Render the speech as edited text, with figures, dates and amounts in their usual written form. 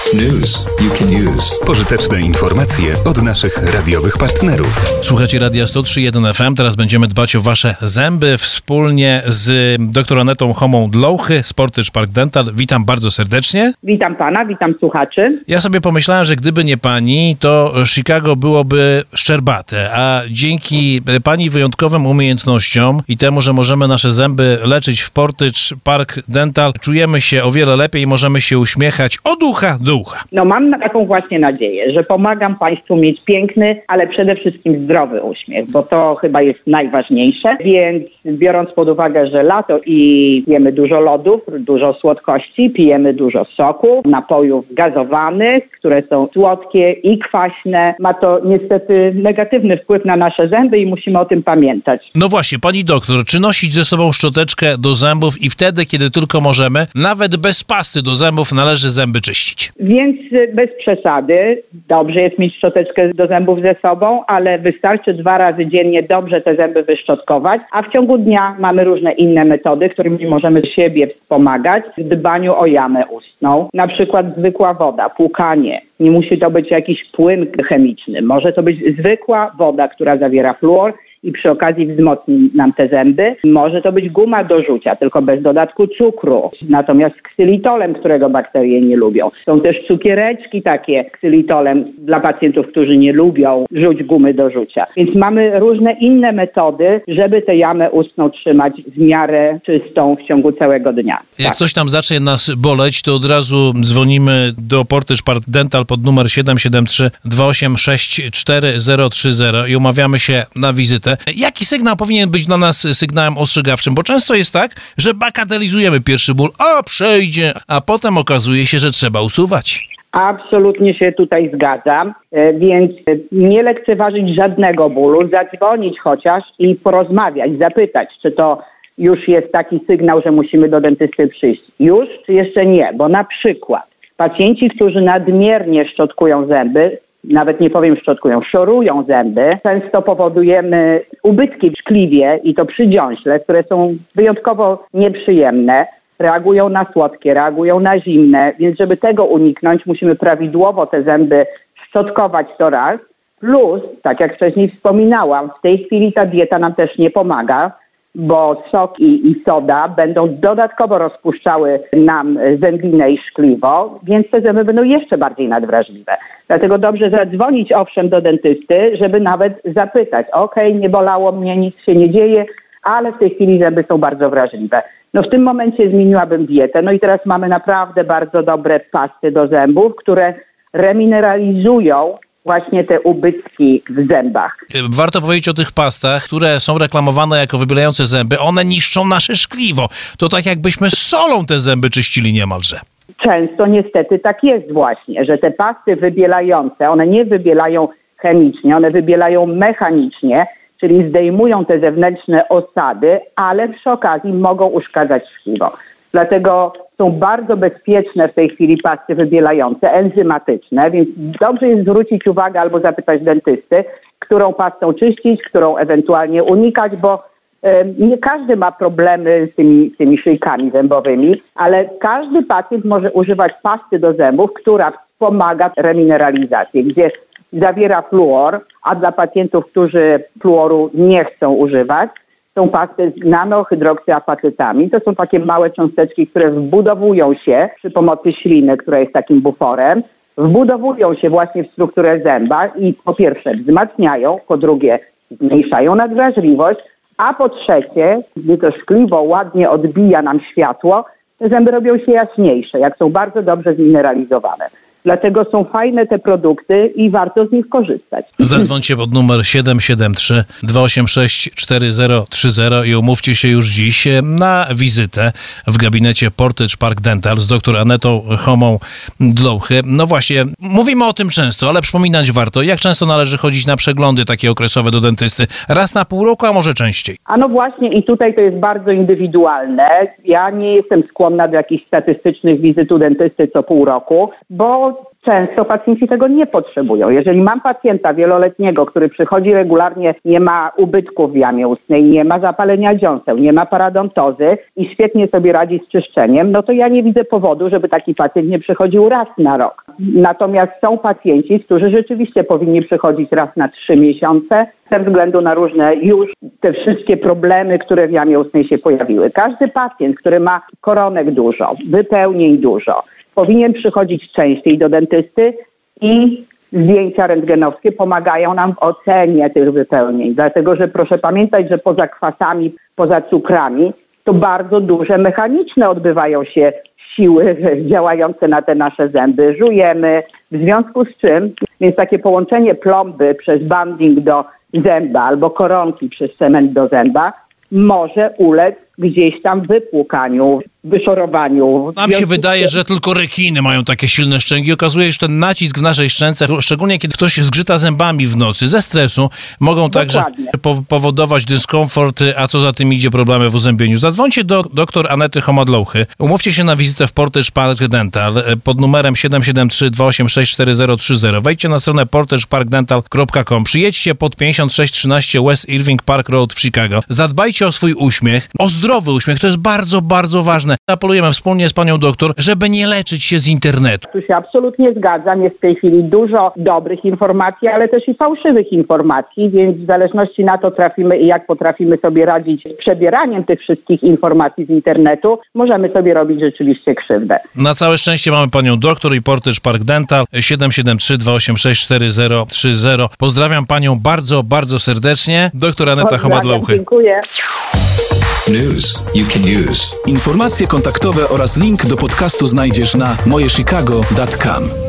News you can use. Pożyteczne informacje od naszych radiowych partnerów. Słuchajcie Radia 103.1 FM. Teraz będziemy dbać o wasze zęby wspólnie z dr Anetą Homą-Dlouchy z Portage Park Dental. Witam bardzo serdecznie. Witam pana, witam słuchaczy. Ja sobie pomyślałem, że gdyby nie pani, to Chicago byłoby szczerbate, a dzięki pani wyjątkowym umiejętnościom i temu, że możemy nasze zęby leczyć w Portage Park Dental, czujemy się o wiele lepiej i możemy się uśmiechać od ucha do ucha. No mam taką właśnie nadzieję, że pomagam państwu mieć piękny, ale przede wszystkim zdrowy uśmiech, bo to chyba jest najważniejsze. Więc biorąc pod uwagę, że lato i jemy dużo lodów, dużo słodkości, pijemy dużo soku, napojów gazowanych, które są słodkie i kwaśne, ma to niestety negatywny wpływ na nasze zęby i musimy o tym pamiętać. No właśnie, pani doktor, czy nosić ze sobą szczoteczkę do zębów i wtedy, kiedy tylko możemy, nawet bez pasty do zębów należy zęby czyścić? Więc bez przesady, dobrze jest mieć szczoteczkę do zębów ze sobą, ale wystarczy 2 razy dziennie dobrze te zęby wyszczotkować, a w ciągu dnia mamy różne inne metody, którymi możemy siebie wspomagać w dbaniu o jamę ustną. Na przykład zwykła woda, płukanie. Nie musi to być jakiś płyn chemiczny. Może to być zwykła woda, która zawiera fluor i przy okazji wzmocni nam te zęby. Może to być guma do rzucia, tylko bez dodatku cukru. Natomiast ksylitolem, którego bakterie nie lubią. Są też cukiereczki takie ksylitolem dla pacjentów, którzy nie lubią rzuć gumy do rzucia. Więc mamy różne inne metody, żeby tę jamę ustną trzymać w miarę czystą w ciągu całego dnia. Jak coś tam zacznie nas boleć, to od razu dzwonimy do Portage Park Dental pod numer 773 286 4030 i umawiamy się na wizytę. Jaki sygnał powinien być dla nas sygnałem ostrzegawczym? Bo często jest tak, że bagatelizujemy pierwszy ból, a przejdzie, a potem okazuje się, że trzeba usuwać. Absolutnie się tutaj zgadzam, więc nie lekceważyć żadnego bólu, zadzwonić chociaż i porozmawiać, zapytać, czy to już jest taki sygnał, że musimy do dentysty przyjść. Już, czy jeszcze nie? Bo na przykład pacjenci, którzy nadmiernie szczotkują zęby, nawet nie powiem szczotkują, szorują zęby, często powodujemy ubytki w szkliwie i to przy dziąśle, które są wyjątkowo nieprzyjemne. Reagują na słodkie, reagują na zimne, więc żeby tego uniknąć, musimy prawidłowo te zęby szczotkować to raz. Plus, tak jak wcześniej wspominałam, w tej chwili ta dieta nam też nie pomaga, bo sok i soda będą dodatkowo rozpuszczały nam zębinę i szkliwo, więc te zęby będą jeszcze bardziej nadwrażliwe. Dlatego dobrze zadzwonić owszem do dentysty, żeby nawet zapytać, nie bolało mnie, nic się nie dzieje, ale w tej chwili zęby są bardzo wrażliwe. No w tym momencie zmieniłabym dietę, no i teraz mamy naprawdę bardzo dobre pasty do zębów, które remineralizują właśnie te ubytki w zębach. Warto powiedzieć o tych pastach, które są reklamowane jako wybielające zęby. One niszczą nasze szkliwo. To tak jakbyśmy solą te zęby czyścili niemalże. Często niestety tak jest właśnie, że te pasty wybielające, one nie wybielają chemicznie, one wybielają mechanicznie, czyli zdejmują te zewnętrzne osady, ale przy okazji mogą uszkadzać szkliwo. Dlatego są bardzo bezpieczne w tej chwili pasty wybielające, enzymatyczne, więc dobrze jest zwrócić uwagę albo zapytać dentysty, którą pastą czyścić, którą ewentualnie unikać, bo nie każdy ma problemy z tymi szyjkami zębowymi, ale każdy pacjent może używać pasty do zębów, która wspomaga remineralizację, gdzie zawiera fluor, a dla pacjentów, którzy fluoru nie chcą używać, są pasty z nanohydroksyapatytami. To są takie małe cząsteczki, które wbudowują się przy pomocy śliny, która jest takim buforem, wbudowują się właśnie w strukturę zęba i po pierwsze wzmacniają, po drugie zmniejszają nadwrażliwość, a po trzecie, gdy to szkliwo ładnie odbija nam światło, te zęby robią się jaśniejsze, jak są bardzo dobrze zmineralizowane. Dlatego są fajne te produkty i warto z nich korzystać. Zadzwońcie pod numer 773 286 4030 i umówcie się już dziś na wizytę w gabinecie Portage Park Dental z dr Anetą Homą-Dlouchy. No właśnie, mówimy o tym często, ale przypominać warto. Jak często należy chodzić na przeglądy takie okresowe do dentysty? Raz na pół roku, a może częściej? A no właśnie i tutaj to jest bardzo indywidualne. Ja nie jestem skłonna do jakichś statystycznych wizyt u dentysty co pół roku, bo często pacjenci tego nie potrzebują. Jeżeli mam pacjenta wieloletniego, który przychodzi regularnie, nie ma ubytków w jamie ustnej, nie ma zapalenia dziąseł, nie ma parodontozy i świetnie sobie radzi z czyszczeniem, no to ja nie widzę powodu, żeby taki pacjent nie przychodził raz na rok. Natomiast są pacjenci, którzy rzeczywiście powinni przychodzić raz na 3 miesiące ze względu na różne już te wszystkie problemy, które w jamie ustnej się pojawiły. Każdy pacjent, który ma koronek dużo, wypełnień dużo, powinien przychodzić częściej do dentysty i zdjęcia rentgenowskie pomagają nam w ocenie tych wypełnień. Dlatego, że proszę pamiętać, że poza kwasami, poza cukrami, to bardzo duże mechaniczne odbywają się siły działające na te nasze zęby. Żujemy, w związku z czym, więc takie połączenie plomby przez banding do zęba albo koronki przez cement do zęba może ulec gdzieś tam wypłukaniu, wyszorowaniu. Nam się wydaje, że tylko rekiny mają takie silne szczęki. Okazuje się, że ten nacisk w naszej szczęce, szczególnie kiedy ktoś zgrzyta zębami w nocy ze stresu, mogą także powodować dyskomfort, a co za tym idzie problemy w uzębieniu. Zadzwońcie do dr Anety Homadlouchy. Umówcie się na wizytę w Portage Park Dental pod numerem 773-286-4030. Wejdźcie na stronę portageparkdental.com. Przyjedźcie pod 5613 West Irving Park Road w Chicago. Zadbajcie o swój uśmiech, o zdrowy uśmiech. To jest bardzo, bardzo ważne. Apelujemy wspólnie z panią doktor, żeby nie leczyć się z internetu. Tu się absolutnie zgadzam. Jest w tej chwili dużo dobrych informacji, ale też i fałszywych informacji, więc w zależności na to trafimy i jak potrafimy sobie radzić z przebieraniem tych wszystkich informacji z internetu, możemy sobie robić rzeczywiście krzywdę. Na całe szczęście mamy panią doktor i Portage Park Dental 773-286-4030. Pozdrawiam panią bardzo, bardzo serdecznie. Doktor Aneta Homadlouchy. Dziękuję. News you can use. Informacje kontaktowe oraz link do podcastu znajdziesz na mojechicago.com.